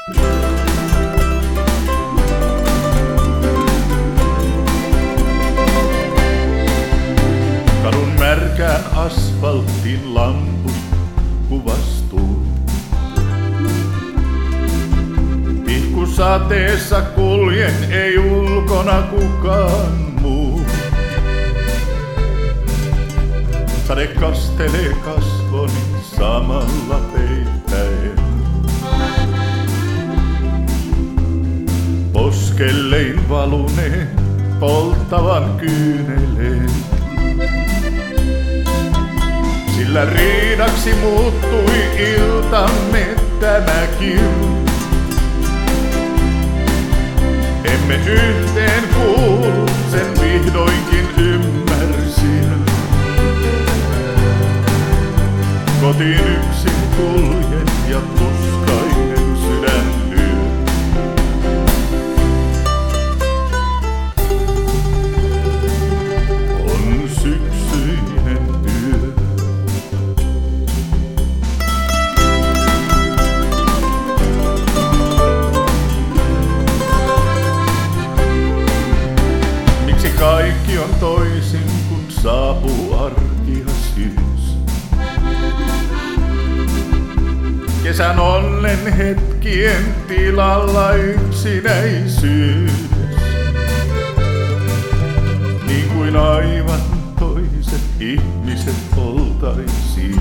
Kadun märkään asfaltin lamput kuvastuu. Sateessa kuljen, ei ulkona kukaan muu. Sade kastelee kasvoni samalla peittäen. Poskellein valuneen polttavan kyyneleen. Sillä riidaksi muuttui iltamme tämäkin. Emme yhteen kuulu, sen vihdoinkin ymmärsin. Kotiin yksin kuljen ja tuskainen sydän lyö. On syksyinen yö. Kaikki on toisin, kun saapuu arki ja syys. Kesän onnen hetkien tilalla yksinäisyys. Niin kuin aivan toiset ihmiset oltaisiin.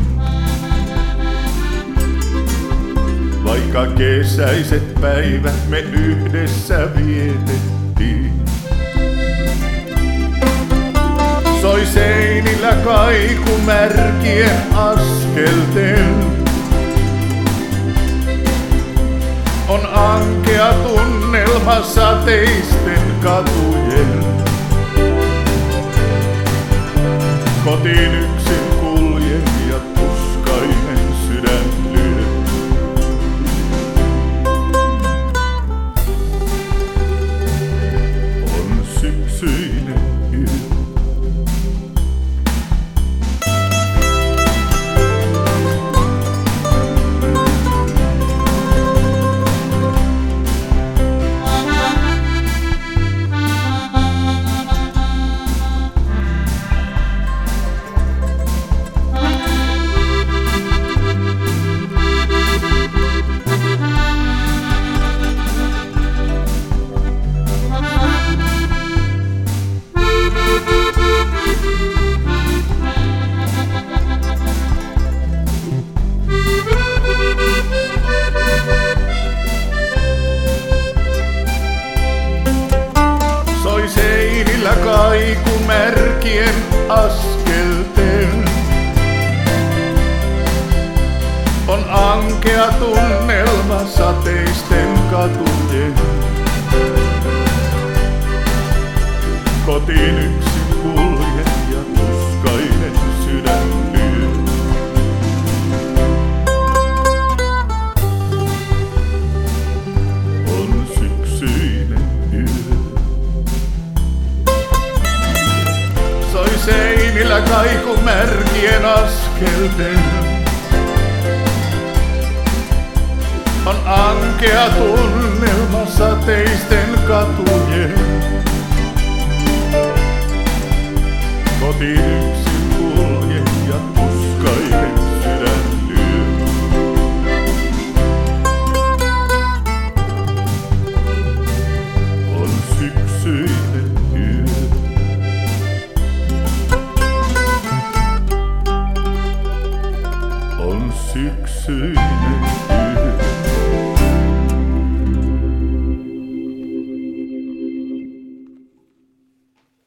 Vaikka kesäiset päivät me yhdessä vietettiin. Soi seinillä kaiku märkien askelten. On ankea tunnelma sateisten katujen. Kotiin yksin kuljen ja tuskainen sydän lyö. On syksyinen yö. Seinillä kaiku märkien askelten. On ankea tunnelma sateisten katujen. Kotiin yksin kuljen ja tuskainen sydän lyö. On syksyinen yö. Soi seinillä kaiku märkien askelten. On ankea tunnelma sateisten katujen. Kotiin yksin kuljen ja tuskainen sydän lyö. On syksyinen yö. On syksyinen